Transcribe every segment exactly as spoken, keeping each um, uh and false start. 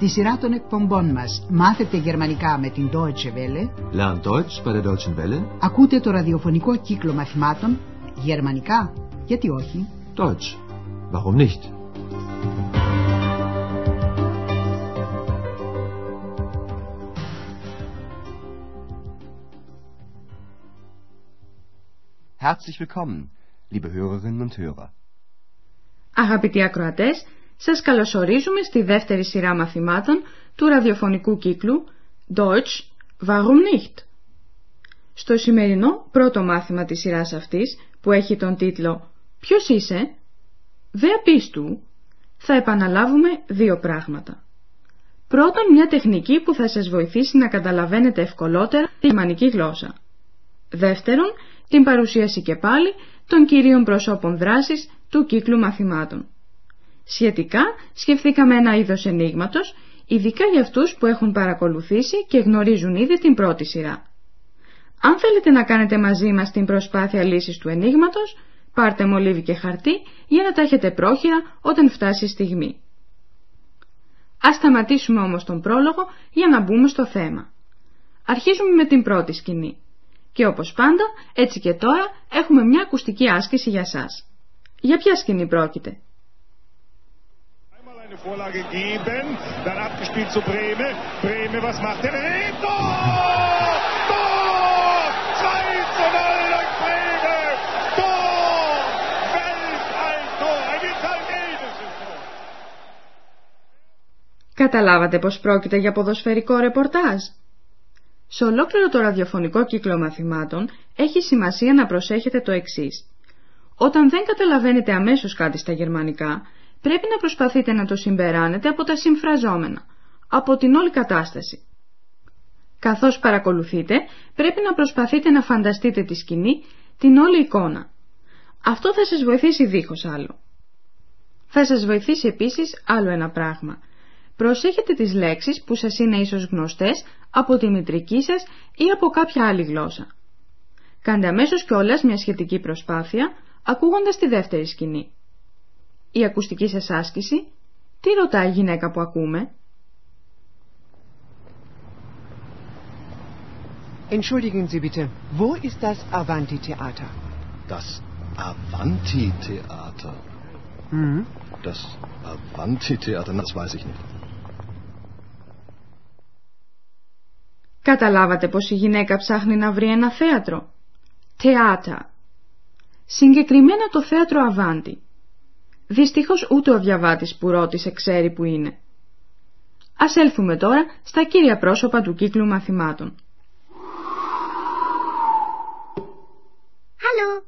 Στη σειρά των εκπομπών μας μάθετε γερμανικά με την Deutsche Welle. Lern Deutsch bei der Deutschen Welle. Ακούτε το ραδιοφωνικό κύκλο μαθημάτων γερμανικά, γιατί όχι? Deutsch, warum nicht? Herzlich willkommen, liebe Hörerinnen und Hörer. Αγαπητοί ακροατές, σας καλωσορίζουμε στη δεύτερη σειρά μαθημάτων του ραδιοφωνικού κύκλου Deutsch, warum nicht? Στο σημερινό πρώτο μάθημα της σειράς αυτής, που έχει τον τίτλο «Ποιος είσαι?» «Wer bist du?» θα επαναλάβουμε δύο πράγματα. Πρώτον, μια τεχνική που θα σας βοηθήσει να καταλαβαίνετε ευκολότερα τη γερμανική γλώσσα. Δεύτερον, την παρουσίαση και πάλι των κυρίων προσώπων δράσης του κύκλου μαθημάτων. Σχετικά, σκεφτήκαμε ένα είδος ενίγματος, ειδικά για αυτούς που έχουν παρακολουθήσει και γνωρίζουν ήδη την πρώτη σειρά. Αν θέλετε να κάνετε μαζί μας την προσπάθεια λύσης του ενίγματος, πάρτε μολύβι και χαρτί για να τα έχετε πρόχειρα όταν φτάσει η στιγμή. Ας σταματήσουμε όμως τον πρόλογο για να μπούμε στο θέμα. Αρχίζουμε με την πρώτη σκηνή. Και όπως πάντα, έτσι και τώρα, έχουμε μια ακουστική άσκηση για σας. Για ποια σκηνή πρόκειται? Καταλάβατε πως πρόκειται για ποδοσφαιρικό ρεπορτάζ? Σε ολόκληρο το ραδιοφωνικό κύκλο μαθημάτων έχει σημασία να προσέχετε το εξής. Όταν δεν καταλαβαίνετε αμέσως κάτι στα γερμανικά, πρέπει να προσπαθείτε να το συμπεράνετε από τα συμφραζόμενα, από την όλη κατάσταση. Καθώς παρακολουθείτε, πρέπει να προσπαθείτε να φανταστείτε τη σκηνή, την όλη εικόνα. Αυτό θα σας βοηθήσει δίχως άλλο. Θα σας βοηθήσει επίσης άλλο ένα πράγμα. Προσέχετε τις λέξεις που σας είναι ίσως γνωστές από τη μητρική σας ή από κάποια άλλη γλώσσα. Κάντε αμέσως κιόλας μια σχετική προσπάθεια, ακούγοντας τη δεύτερη σκηνή. Η ακουστική σας άσκηση, τι ρωτάει η γυναίκα που ακούμε? Entschuldigen Sie bitte, wo ist das Avanti-Theater? Das Avanti-Theater? Mhm. Das Avanti-Theater, das weiß ich nicht. Καταλάβατε πως η γυναίκα ψάχνει να βρει ένα θέατρο? Θεάτα. Συγκεκριμένα το θέατρο Αβάντι. Δυστυχώς ούτε ο διαβάτης που ρώτησε ξέρει που είναι. Ας έλθουμε τώρα στα κύρια πρόσωπα του κύκλου μαθημάτων. Hallo.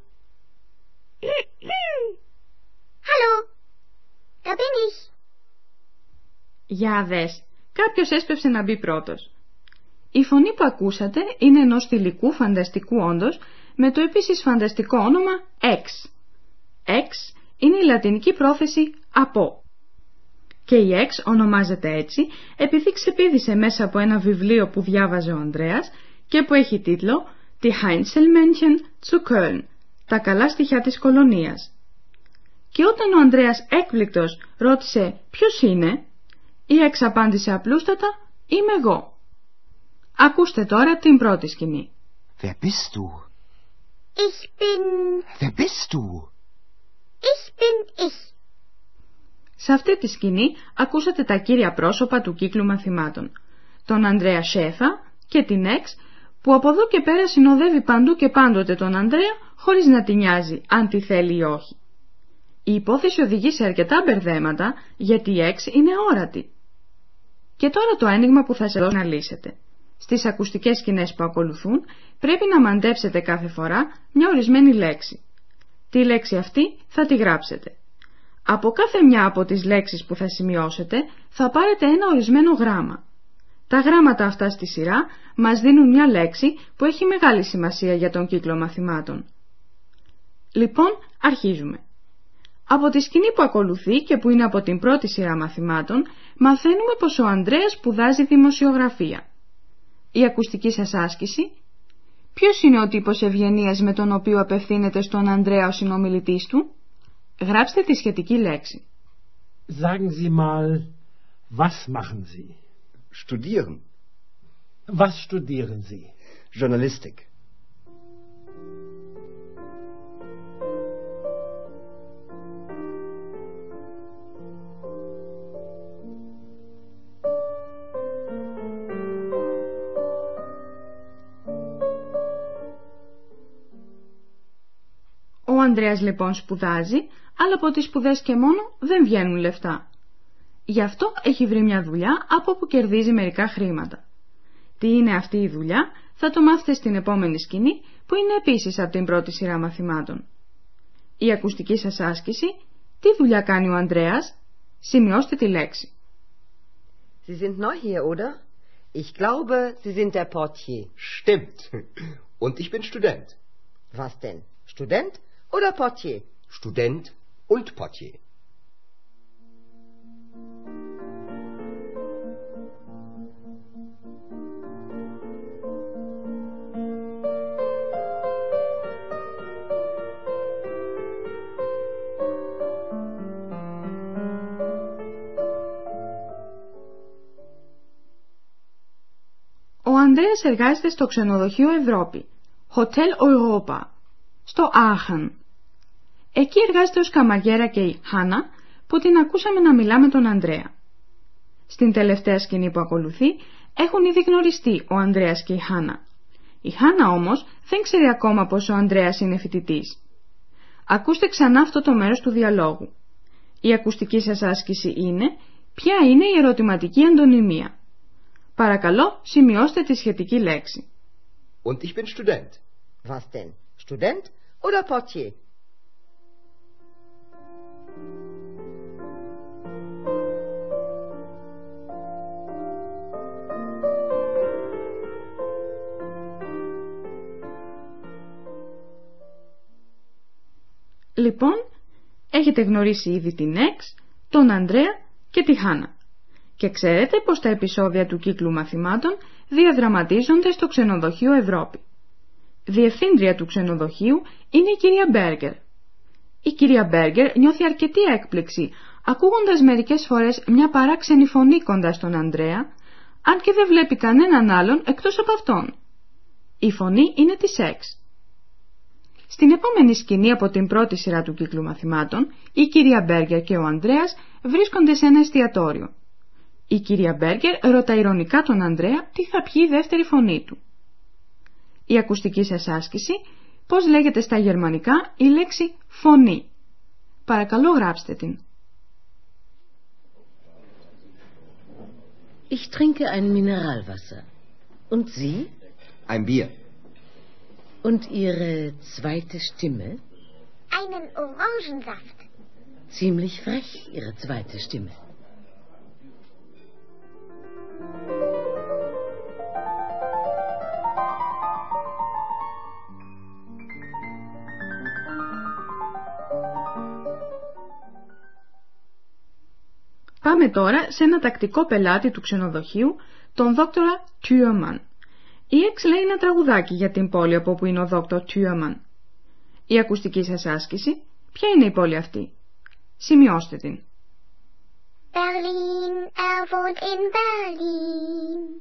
Hallo. Da bin ich. Για δες, κάποιος έσπευσε να μπει πρώτος. Η φωνή που ακούσατε είναι ενός θηλυκού φανταστικού όντος με το επίσης φανταστικό όνομα X. X είναι η λατινική πρόθεση από. Και η X ονομάζεται έτσι επειδή ξεπήδησε μέσα από ένα βιβλίο που διάβαζε ο Ανδρέας και που έχει τίτλο «Die Heinzelmännchen zu Köln», τα καλά στοιχεία της κολονίας. Και όταν ο Ανδρέας έκπληκτος ρώτησε «Ποιος είναι?», η X απάντησε απλούστατα «Είμαι εγώ». Ακούστε τώρα την πρώτη σκηνή. Wer bist du? Ich bin... Wer bist du? Ich bin ich. Σε αυτή τη σκηνή ακούσατε τα κύρια πρόσωπα του κύκλου μαθημάτων. Τον Ανδρέα Σέφα και την Εξ που από εδώ και πέρα συνοδεύει παντού και πάντοτε τον Ανδρέα χωρίς να τη νοιάζει αν τη θέλει ή όχι. Η υπόθεση οδηγεί σε αρκετά μπερδέματα γιατί η Εξ είναι αόρατη. Και τώρα το ένιγμα που θα σας δώσω να λύσετε. Στις ακουστικές σκηνές που ακολουθούν πρέπει να μαντέψετε κάθε φορά μια ορισμένη λέξη. Τη λέξη αυτή θα τη γράψετε. Από κάθε μια από τις λέξεις που θα σημειώσετε θα πάρετε ένα ορισμένο γράμμα. Τα γράμματα αυτά στη σειρά μας δίνουν μια λέξη που έχει μεγάλη σημασία για τον κύκλο μαθημάτων. Λοιπόν, αρχίζουμε. Από τη σκηνή που ακολουθεί και που είναι από την πρώτη σειρά μαθημάτων, μαθαίνουμε πως ο Ανδρέας σπουδάζει δημοσιογραφία. Η ακουστική σας άσκηση. Ποιος είναι ο τύπος ευγενίας με τον οποίο απευθύνεται στον Ανδρέα ο συνομιλητής του? Γράψτε τη σχετική λέξη. Sagen Sie mal, Was machen Sie? Studieren. Was studieren Sie? Journalistik. Ο Ανδρέας λοιπόν σπουδάζει, αλλά από τις σπουδές και μόνο δεν βγαίνουν λεφτά. Γι' αυτό έχει βρει μια δουλειά από όπου κερδίζει μερικά χρήματα. Τι είναι αυτή η δουλειά θα το μάθετε στην επόμενη σκηνή, που είναι επίσης από την πρώτη σειρά μαθημάτων. Η ακουστική σας άσκηση, τι δουλειά κάνει ο Ανδρέας, σημειώστε τη λέξη. Sie sind neu hier, oder? Ich glaube, Sie sind der Portier. Stimmt. Und ich bin Student. Was denn? Student oder Portier? Student und Portier. Ο Ανδρέας εργάζεται στο ξενοδοχείο Ευρώπη, Hotel Europa, στο Άχεν. Εκεί εργάζεται ως καμαγέρα και η Χάνα, που την ακούσαμε να μιλά με τον Ανδρέα. Στην τελευταία σκηνή που ακολουθεί έχουν ήδη γνωριστεί ο Ανδρέας και η Χάνα. Η Χάνα όμως δεν ξέρει ακόμα πως ο Ανδρέας είναι φοιτητής. Ακούστε ξανά αυτό το μέρος του διαλόγου. Η ακουστική σας άσκηση είναι ποια είναι η ερωτηματική αντωνυμία. Παρακαλώ, σημειώστε τη σχετική λέξη. Und ich bin Student. Was denn? Student oder Portier? Λοιπόν, έχετε γνωρίσει ήδη την Εξ, τον Ανδρέα και τη Χάνα. Και ξέρετε πως τα επεισόδια του κύκλου μαθημάτων διαδραματίζονται στο ξενοδοχείο Ευρώπη. Διευθύντρια του ξενοδοχείου είναι η κυρία Μπέργκερ. Η κυρία Μπέργκερ νιώθει αρκετή έκπληξη, ακούγοντας μερικές φορές μια παράξενη φωνή κοντά στον Ανδρέα, αν και δεν βλέπει κανέναν άλλον εκτός από αυτόν. Η φωνή είναι της Εξ. Στην επόμενη σκηνή από την πρώτη σειρά του κύκλου μαθημάτων, η κυρία Μπέργκερ και ο Ανδρέας βρίσκονται σε ένα εστιατόριο. Η κυρία Μπέργκερ ρωτά ειρωνικά τον Ανδρέα τι θα πιει η δεύτερη φωνή του. Η ακουστική σας άσκηση, πώς λέγεται στα γερμανικά η λέξη φωνή. Παρακαλώ γράψτε την. Ich trinke ein Mineralwasser. Und Sie? Ein Bier. Und Ihre zweite Stimme? Einen Orangensaft. Ziemlich frech, Ihre zweite Stimme. Πάμε τώρα σε ένα τακτικό πελάτη του ξενοδοχείου, τον δόκτορα Τιούμαν. Η Εξ λέει ένα τραγουδάκι για την πόλη από όπου είναι ο δόκτωρ Τιούμαν. Η ακουστική σας άσκηση, ποια είναι η πόλη αυτή? Σημειώστε την. Berlin, er wohnt in Berlin.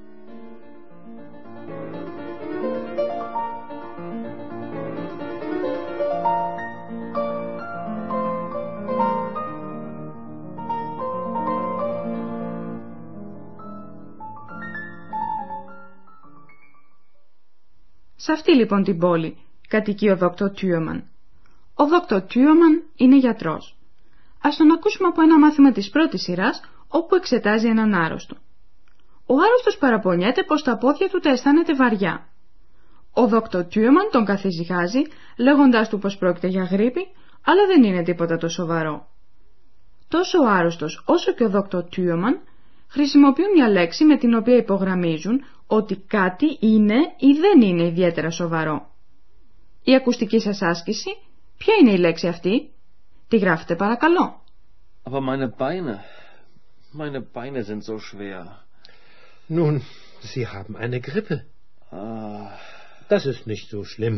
Σε αυτή λοιπόν την πόλη κατοικεί ο δόκτωρ Τιούμαν. Ο δόκτωρ Τιούμαν είναι γιατρός. Ας τον ακούσουμε από ένα μάθημα της πρώτης σειράς, όπου εξετάζει έναν άρρωστο. Ο άρρωστος παραπονιέται πως τα πόδια του τα αισθάνεται βαριά. Ο δόκτωρ Τιούμαν τον καθησυχάζει, λέγοντάς του πως πρόκειται για γρίπη, αλλά δεν είναι τίποτα το σοβαρό. Τόσο ο άρρωστος όσο και ο δόκτωρ Τιούμαν χρησιμοποιούν μια λέξη με την οποία υπογραμμίζουν ότι κάτι είναι ή δεν είναι ιδιαίτερα σοβαρό. Η ακουστική σας άσκηση, ποια είναι η λέξη αυτή? Τη γράφετε παρακαλώ. Aber meine Beine, meine Beine sind so schwer. Nun, Sie haben eine Grippe. Ah. Das ist nicht so schlimm.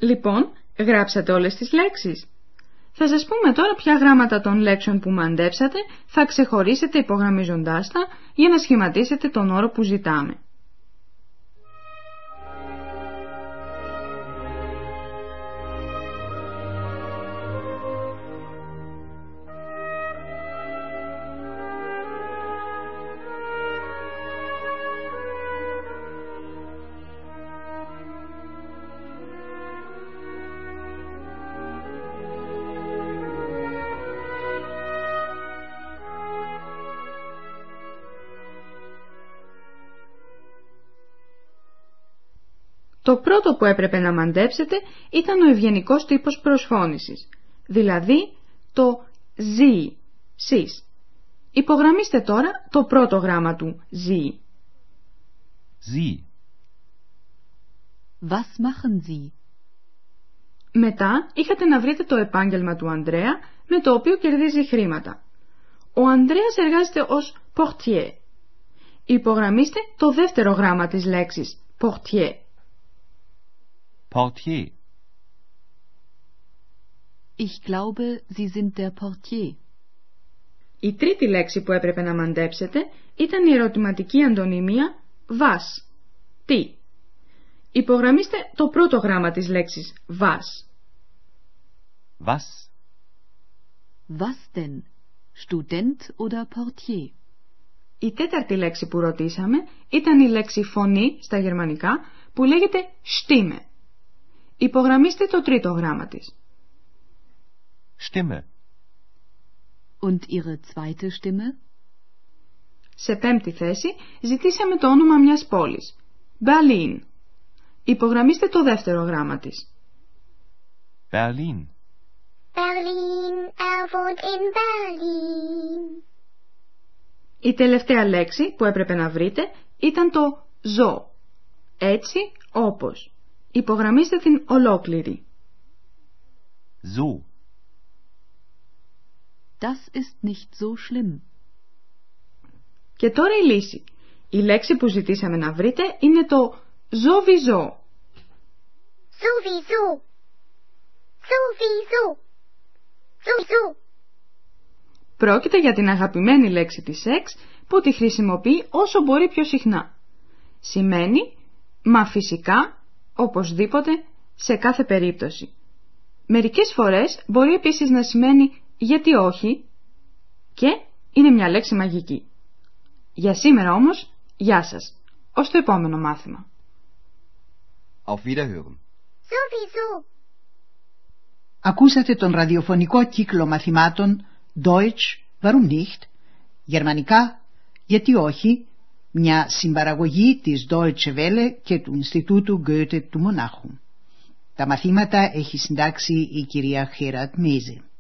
Λοιπόν, γράψατε όλες τις λέξεις. Θα σας πούμε τώρα ποια γράμματα των λέξεων που μαντέψατε θα ξεχωρίσετε υπογραμμίζοντάς τα για να σχηματίσετε τον όρο που ζητάμε. Το πρώτο που έπρεπε να μαντέψετε ήταν ο ευγενικός τύπος προσφώνησης, δηλαδή το «sie», «σεις». Υπογραμμίστε τώρα το πρώτο γράμμα του «sie». Sie. Was machen Sie? Μετά είχατε να βρείτε το επάγγελμα του Ανδρέα με το οποίο κερδίζει χρήματα. Ο Ανδρέας εργάζεται ως portier. Υπογραμμίστε το δεύτερο γράμμα της λέξης portier. Portier. Ich glaube, Sie sind der Portier. Η τρίτη λέξη που έπρεπε να μαντέψετε ήταν η ερωτηματική αντωνυμία was, τι. Υπογραμμίστε το πρώτο γράμμα της λέξης was. Was? Was denn? Student oder Portier? Η τέταρτη λέξη που ρωτήσαμε ήταν η λέξη φωνή στα γερμανικά που λέγεται Stimme. Υπογραμμίστε το τρίτο γράμμα της. Stimme. Und Ihre zweite Stimme? Σε πέμπτη θέση ζητήσαμε το όνομα μιας πόλης. Berlin. Υπογραμμίστε το δεύτερο γράμμα της. Berlin. Berlin, er wohnt in Berlin. Η τελευταία λέξη που έπρεπε να βρείτε ήταν το so. Έτσι, όπως. Υπογραμμίστε την ολόκληρη. So. Das ist nicht so schlimm. Και τώρα η λύση. Η λέξη που ζητήσαμε να βρείτε είναι το sowieso. Sowieso. Sowieso. Sowieso. Πρόκειται για την αγαπημένη λέξη της σεξ που τη χρησιμοποιεί όσο μπορεί πιο συχνά. Σημαίνει μα φυσικά, οπωσδήποτε, σε κάθε περίπτωση. Μερικές φορές μπορεί επίσης να σημαίνει γιατί όχι και είναι μια λέξη μαγική. Για σήμερα όμως, γεια σας. Ως το επόμενο μάθημα. Auf Wiederhören. Sowieso. Ακούσατε τον ραδιοφωνικό κύκλο μαθημάτων Deutsch, warum nicht? Γερμανικά, γιατί όχι? Μια συμπαραγωγή της Deutsche Welle και του Ινστιτούτου Goethe του Μονάχου. Τα μαθήματα έχει συντάξει η κυρία Χέρατ Μέζε.